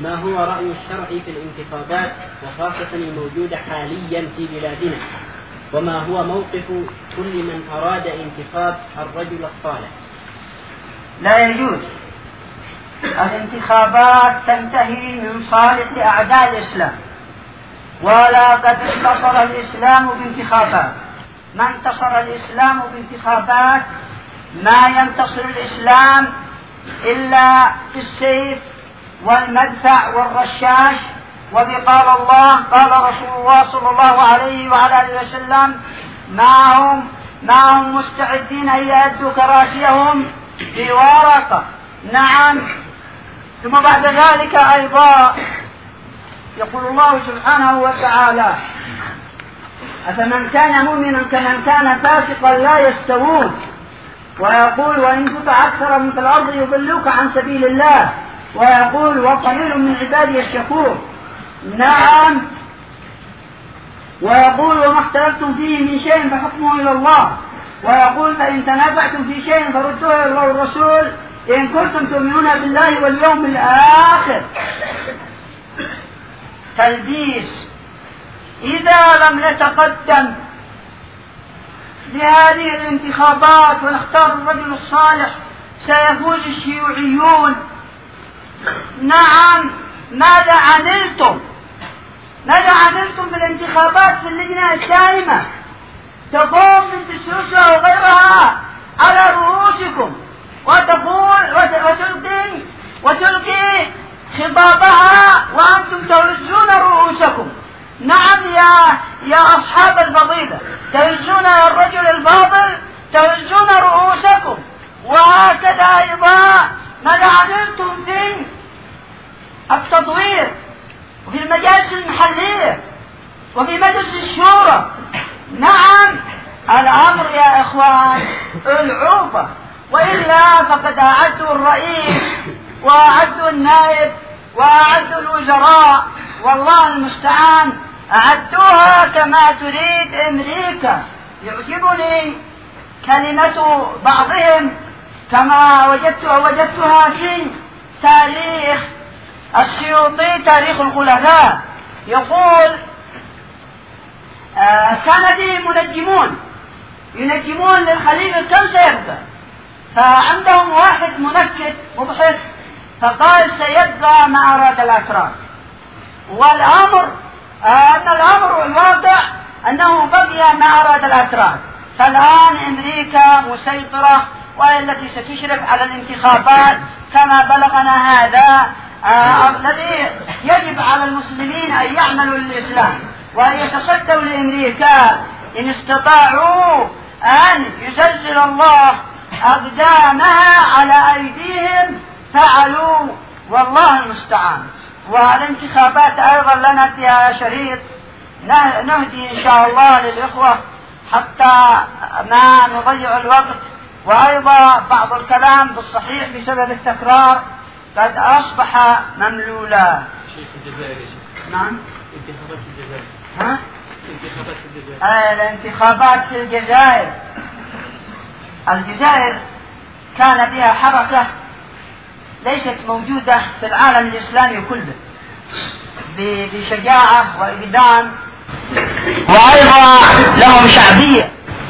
ما هو رأي الشرع في الانتخابات وخاصة الموجودة حاليا في بلادنا؟ وما هو موقف كل من أراد انتخاب الرجل الصالح؟ لا يجوز. الانتخابات تنتهي من صالح أعداء الإسلام، ولا قد انتصر الإسلام بانتخابات. ما انتصر الإسلام بانتخابات ما ينتصر الإسلام إلا في السيف والمدفع والرشاش. وبقال الله قال رسول الله صلى الله عليه وعلى آله وسلم ما هم مستعدين أن يأدوا كراسيهم بورقة. نعم. ثم بعد ذلك أيضا يقول الله سبحانه وتعالى: أفمن كان مؤمنا كمن كان فاسقا لا يستوون. ويقول: وإن تطع أكثر من الأرض يضلوك عن سبيل الله. ويقول: وقليل من عبادي الشكور. نعم. ويقول: وما اختلفتم فيه من شيء فحكمه إلى الله. ويقول: فإن تنازعتم في شيء فردوه إلى الله والرسول إن كنتم تؤمنون بالله واليوم الآخر. تلبيس. إذا لم نتقدم لهذه الانتخابات ونختار الرجل الصالح سيفوز الشيوعيون. نعم. ماذا عملتم بالانتخابات في اللجنة الدائمة؟ تقوم بنت السوسة وغيرها على رؤوسكم وتلقي خطابها وأنتم تهزون رؤوسكم. نعم يا أصحاب الفضيلة، تهزون الرجل الفاضل، تهزون رؤوسكم. وهكذا أيضا ماذا عملتم في التطوير وفي المجالس المحلية وفي مجلس الشورى؟ نعم. الأمر يا إخوان العوبة. وإلا فقد أعدوا الرئيس وأعدوا النائب وأعدوا الوزراء، والله المستعان، أعدوها كما تريد أمريكا. يعجبني كلمة بعضهم كما وجدتها في تاريخ السيوطي تاريخ الخلفاء. يقول: كان فيه ينجمون للخليفة كم سيبقى، فعندهم واحد منكت مضحك فقال: سيبقى ما أراد الأتراك. والأمر الأمر الواقع أنه بقي ما أراد الأتراك. فالآن أمريكا مسيطرة وهي التي ستشرف على الانتخابات كما بلغنا هذا. الذي يجب على المسلمين أن يعملوا للإسلام وأن يتصدوا لأمريكا إن استطاعوا أن يزلزل الله أقدامها على أيديهم فعلوا، والله المستعان. والانتخابات أيضا لنا فيها شريط نهدي إن شاء الله للإخوة حتى ما نضيع الوقت. وأيضا بعض الكلام بالصحيح بسبب التكرار قد أصبح مملولا. نعم. انتخابات في الجزائر. ها؟ انتخابات في الجزائر. الانتخابات في الجزائر. الجزائر كان بها حركة ليست موجودة في العالم الإسلامي كله بشجاعة وإقدام، وأيضا لهم شعبية.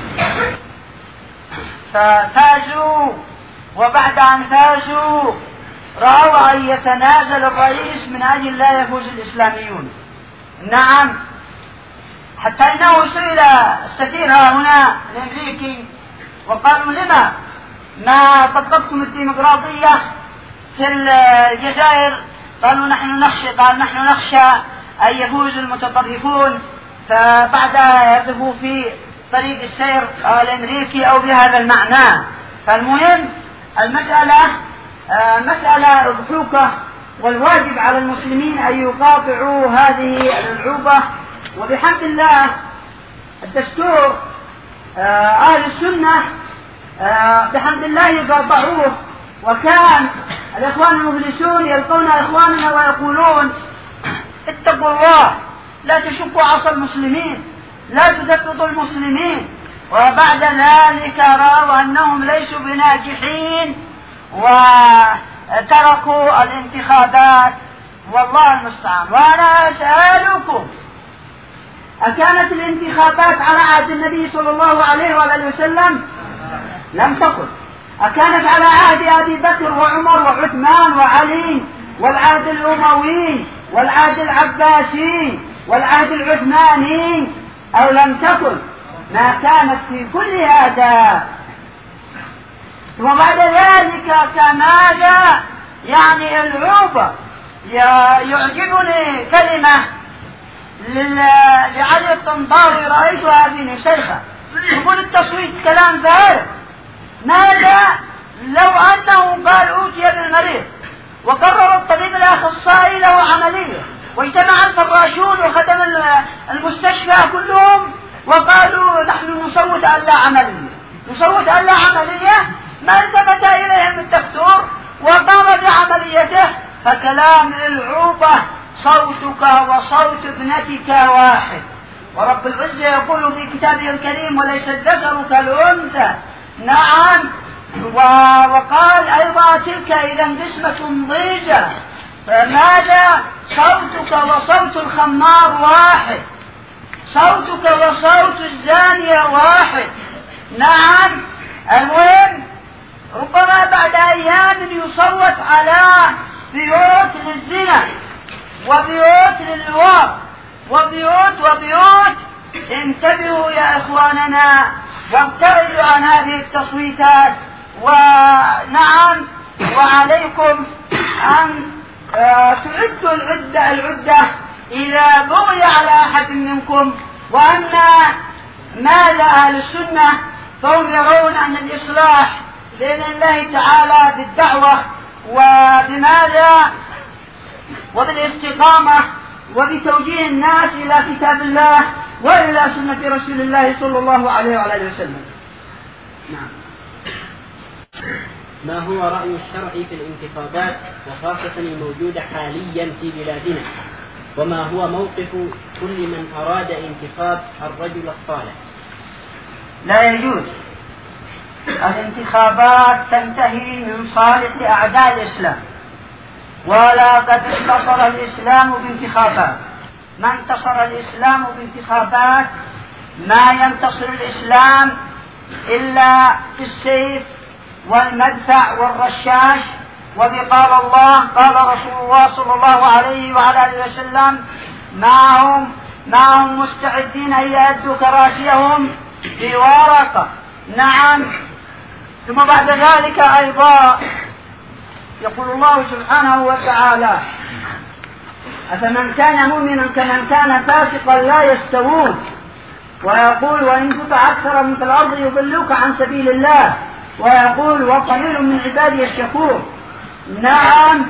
ففازوا، وبعد أن فازوا رأوا أن يتنازل الرئيس من أجل لا يفوز الإسلاميون. نعم. حتى إنه سئل السفير هنا الأمريكي وقالوا: لما ما طبقتم الديمقراطية في الجزائر؟ قالوا: نحن نخشى أن يفوز المتطرفون فبعدها يقفوا في طريق السير الأمريكي أو بهذا المعنى. فالمهم المسألة مسألة أضحوكة، والواجب على المسلمين أن يقاطعوا هذه الألعوبة. وبحمد الله الدستور أهل السنة بحمد الله قاطعوه. وكان الإخوان المفلسون يلقون إخواننا ويقولون: اتقوا الله، لا تشقوا عصا المسلمين، لا تدققوا المسلمين. وبعد ذلك رأوا أنهم ليسوا بناجحين وتركوا الانتخابات والله المستعان. وأنا أسألكم، أكانت الانتخابات على عهد النبي صلى الله عليه وآله وسلم؟ لم تكن. أكانت على عهد أبي بكر وعمر وعثمان وعلي والعهد الأموي والعهد العباسي والعهد العثماني أو لم تكن؟ ما كانت في كل هذا. وبعد ذلك كماذا يعني العوبة؟ يعجبني كلمة لعلي الطنطاوي رأيتها في نسيخة، يقول التصويت كلام فارغ. ماذا لو أنه قال أوتي بالمريض وقرر الطبيب الأخصائي له عملية واجتمع الفراشون وخدم المستشفى كلهم وقالوا نحن نصوت أن لا عملية، نصوت أن لا عملية، ما التفت إليهم الدكتور وقام بعمليته. فكلام العوبة صوتك وصوت ابنتك واحد. ورب العزة يقول في كتابه الكريم وليس الذكر كالأنثى. نعم. وقال أيضا تلك إذا قسمة ضيزى. فماذا صوتك وصوت الخمار واحد، صوتك وصوت الزانية واحد. نعم. المهم ربما بعد أيام يصوت على بيوت للزنا وبيوت للواء وبيوت. انتبهوا يا إخواننا وابتعدوا عن هذه التصويتات. ونعم، وعليكم أن تعدوا العدة إذا بغي على أحد منكم. وأما مال أهل السنة فهم يرون أن الإصلاح بإذن الله تعالى بالدعوة وبماذا وبالاستقامة وبتوجيه الناس إلى كتاب الله وإلى سنة رسول الله صلى الله عليه وآله وسلم. نعم. ما هو رأي الشرع في الانتخابات وخاصة الموجودة حاليا في بلادنا؟ وما هو موقف كل من أراد انتخاب الرجل الصالح؟ لا يجوز. الانتخابات تنتهي من صالح أعداء الإسلام، ولا قد انتصر الإسلام بانتخابات. ما انتصر الإسلام بانتخابات ما ينتصر الإسلام إلا بالسيف والمدفع والرشاش. وبقال الله قال رسول الله صلى الله عليه وعلى آله وسلم ما هم مستعدين أن يأدوا كراسيهم بورقة. نعم. ثم بعد ذلك أيضا يقول الله سبحانه وتعالى أفمن كان مؤمنا كمن كان فاسقا لا يستوون. ويقول وإن تطع أكثر من في الأرض يضلوك عن سبيل الله. ويقول وقليل من عبادي الشكور. نعم.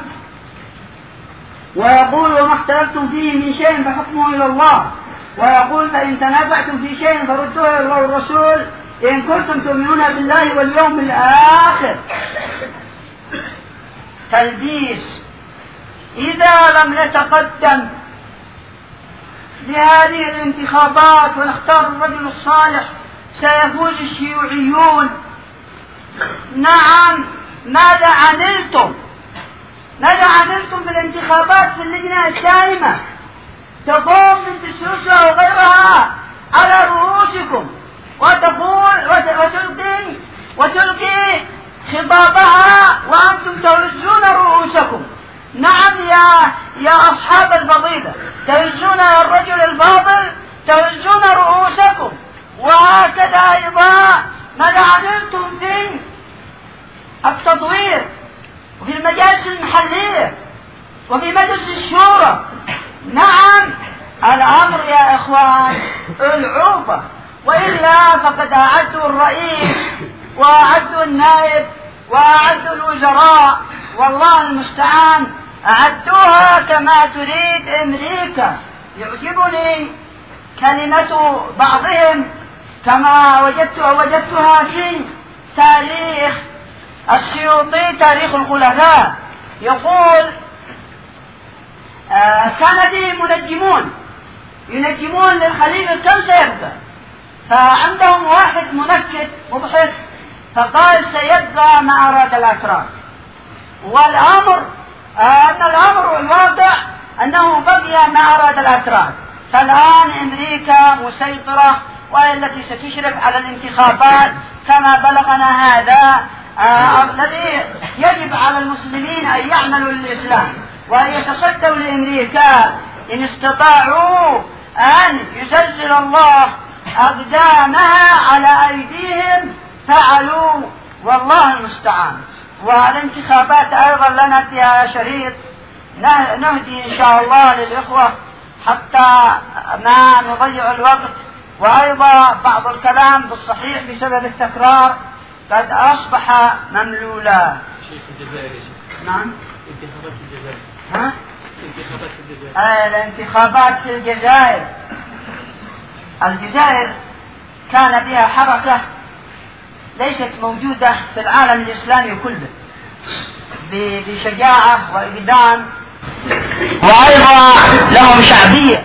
ويقول وما اختلفتم فيه من شيء فحكمه إلى الله. ويقول فإن تنازعتم في شيء فردوه إلى الله والرسول إن كنتم تؤمنون بالله واليوم الآخر. تلبيس. إذا لم نتقدم لهذه الانتخابات ونختار الرجل الصالح سيفوز الشيوعيون. نعم. ماذا عملتم بالانتخابات في اللجنة الدائمة؟ تقوم بنت سوسة وغيرها على رؤوسكم وتقول وتلقي خطابها وأنتم تهزون رؤوسكم. نعم يا أصحاب الفضيلة، تهزون الرجل الفاضل، تهزون رؤوسكم. وهكذا أيضا ماذا عملتم في التطوير وفي المجالس المحلية وفي مجلس الشورى؟ نعم. الأمر يا إخوان العوبة. وإلا فقد أعدوا الرئيس وأعدوا النائب وأعدوا الوزراء، والله المستعان أعدوها كما تريد أمريكا. يعجبني كلمة بعضهم كما وجدتها في تاريخ السيوطي تاريخ الخلفاء. يقول كان فيه ينجمون للخليفة كم سيبقى، فعندهم واحد منكت مضحك فقال سيبقى ما أراد الأكرام. والأمر أن الأمر الواقع أنه بقي ما أراد الأتراك. فالآن أمريكا مسيطرة وهي التي ستشرف على الانتخابات كما بلغنا هذا. الذي يجب على المسلمين أن يعملوا للإسلام وأن يتصدوا لأمريكا إن استطاعوا أن يزلزل الله أقدامها على أيديهم فعلوا، والله المستعان. والانتخابات أيضا لنا فيها شريط نهدي إن شاء الله للإخوة حتى ما نضيع الوقت. وأيضا بعض الكلام بالصحيح بسبب التكرار قد أصبح مملولا. نعم. انتخابات الجزائر. ها؟ انتخابات الجزائر. الانتخابات في الجزائر. الجزائر كان بها حركة ليست موجودة في العالم الإسلامي كله بشجاعة وإقدام، وأيضا لهم شعبية،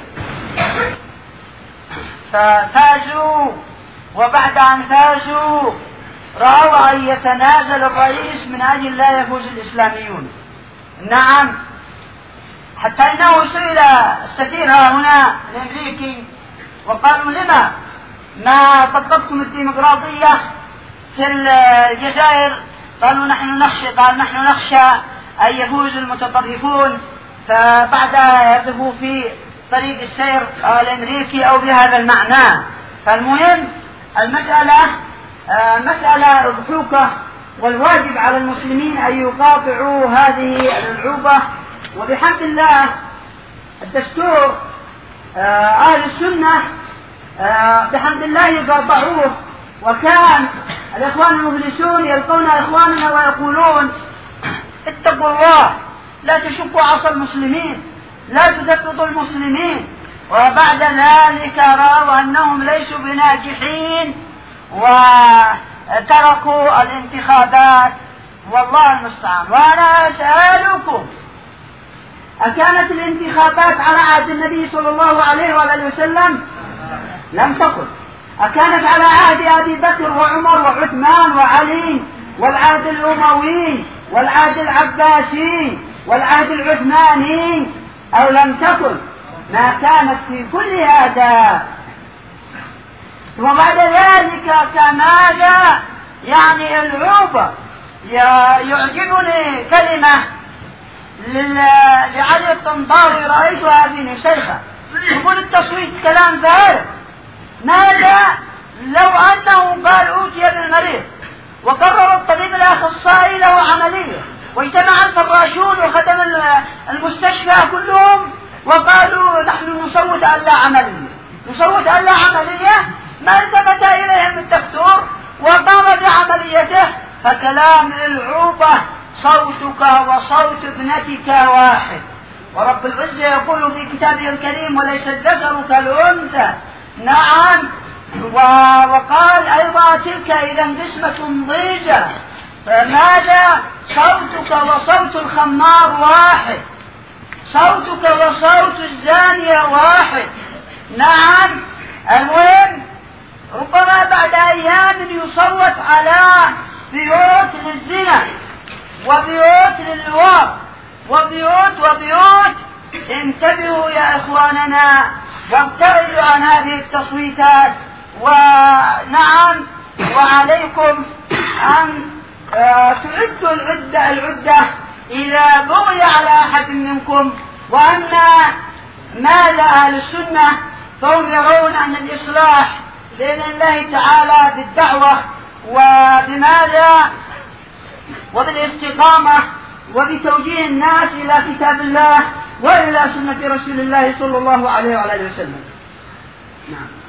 ففازوا. وبعد أن فازوا رأوا أن يتنازل الرئيس من أجل لا يفوز الإسلاميون. نعم، حتى إنه سئل السفير هنا الأمريكي وقالوا لما ما طبقتم الديمقراطية في الجزائر؟ قالوا نحن نخشى أن يفوز المتطرفون فبعدها يقفوا في طريق السير الأمريكي أو بهذا المعنى. فالمهم المسألة مسألة أضحوكة، والواجب على المسلمين أن يقاطعوا هذه الألعوبة. وبحمد الله الدستور أهل السنة بحمد الله يقاطعوه. وكان الإخوان المفلسون يلقون إخواننا ويقولون اتقوا الله، لا تشقوا عصا المسلمين، لا تدققوا المسلمين. وبعد ذلك رأوا أنهم ليسوا بناجحين وتركوا الانتخابات، والله المستعان. وأنا أسألكم، أكانت الانتخابات على عهد النبي صلى الله عليه وآله وسلم؟ لم تكن. أكانت على عهد أبي بكر وعمر وعثمان وعلي والعهد الأموي والعهد العباسي والعهد العثماني أو لم تكن؟ ما كانت في كل هذا. وبعد ذلك كماذا يعني العوبة؟ يعجبني كلمة لعلي الطنطاوي رأيتها في نسيخة، يقول التصويت كلام فارغ. ماذا لو أنه قال أوتي بالمريض وقرر الطبيب الأخصائي له عملية واجتمع الفراشون وخدم المستشفى كلهم وقالوا نحن نصوت ألا عملية، نصوت ألا عملية، ما التفت إليهم الدكتور وقام بعمليته. فكلام العوبة صوتك وصوت ابنتك واحد. ورب العزة يقول في كتابه الكريم وليس الذكر كالأنثى. نعم. وقال أيضا تلك إذا قسمة ضيزى. فماذا؟ صوتك وصوت الخمار واحد، صوتك وصوت الزانية واحد. نعم. المهم ربما بعد أيام يصوت على بيوت للزنا وبيوت للواط وبيوت. انتبهوا يا إخواننا وابتعدوا عن هذه التصويتات. ونعم، وعليكم أن تعدوا العدة إذا بغي على أحد منكم. وأما مال أهل السنة فهم يرون أن الإصلاح بإذن الله تعالى بالدعوة وبماذا وبالاستقامة وبتوجيه الناس إلى كتاب الله وإلى سنة رسول الله صلى الله عليه وآله وسلم. نعم.